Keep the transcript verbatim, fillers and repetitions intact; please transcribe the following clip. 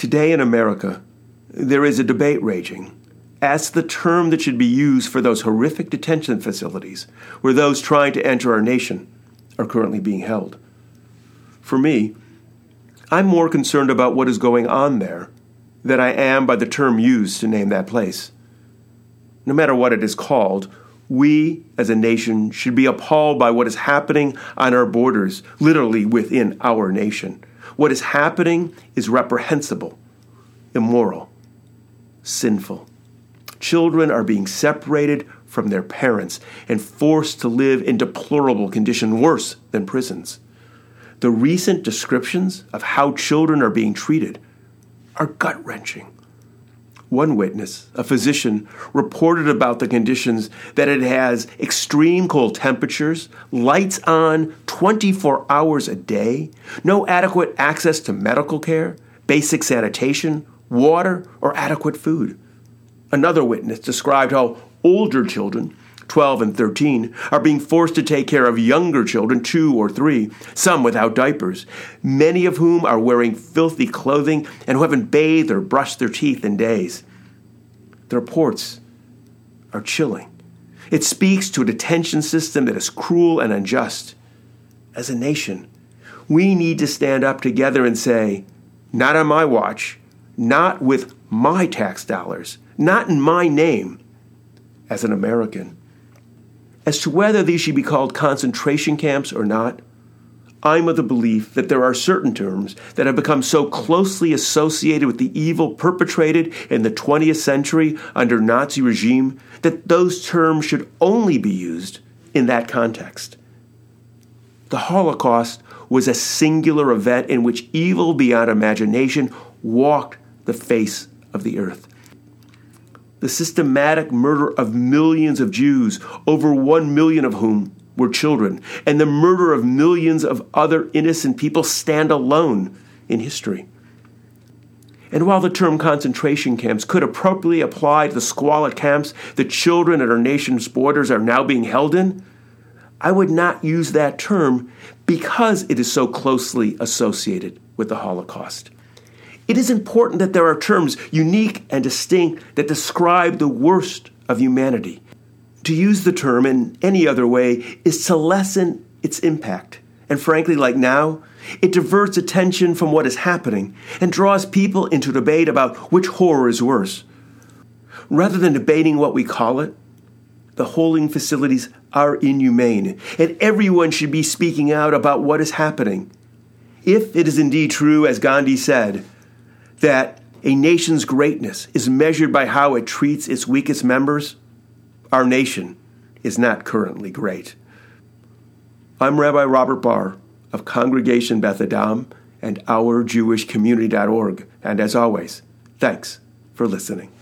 Today in America, there is a debate raging as to the term that should be used for those horrific detention facilities where those trying to enter our nation are currently being held. For me, I'm more concerned about what is going on there than I am by the term used to name that place. No matter what it is called, we as a nation should be appalled by what is happening on our borders, literally within our nation. What is happening is reprehensible, immoral, sinful. Children are being separated from their parents and forced to live in deplorable conditions worse than prisons. The recent descriptions of how children are being treated are gut-wrenching. One witness, a physician, reported about the conditions that it has extreme cold temperatures, lights on twenty-four hours a day, no adequate access to medical care, basic sanitation, water, or adequate food. Another witness described how older children, twelve and thirteen, are being forced to take care of younger children, two or three, some without diapers, many of whom are wearing filthy clothing and who haven't bathed or brushed their teeth in days. The reports are chilling. It speaks to a detention system that is cruel and unjust. As a nation, we need to stand up together and say, not on my watch, not with my tax dollars, not in my name, as an American. As to whether these should be called concentration camps or not, I'm of the belief that there are certain terms that have become so closely associated with the evil perpetrated in the twentieth century under Nazi regime that those terms should only be used in that context. The Holocaust was a singular event in which evil beyond imagination walked the face of the earth. The systematic murder of millions of Jews, over one million of whom were children, and the murder of millions of other innocent people stand alone in history. And while the term concentration camps could appropriately apply to the squalid camps that children at our nation's borders are now being held in, I would not use that term because it is so closely associated with the Holocaust. It is important that there are terms unique and distinct that describe the worst of humanity. To use the term in any other way is to lessen its impact. And frankly, like now, it diverts attention from what is happening and draws people into debate about which horror is worse. Rather than debating what we call it, the holding facilities are inhumane, and everyone should be speaking out about what is happening. If it is indeed true, as Gandhi said, that a nation's greatness is measured by how it treats its weakest members, our nation is not currently great. I'm Rabbi Robert Barr of Congregation Beth Adam and our jewish community dot org, and as always, thanks for listening.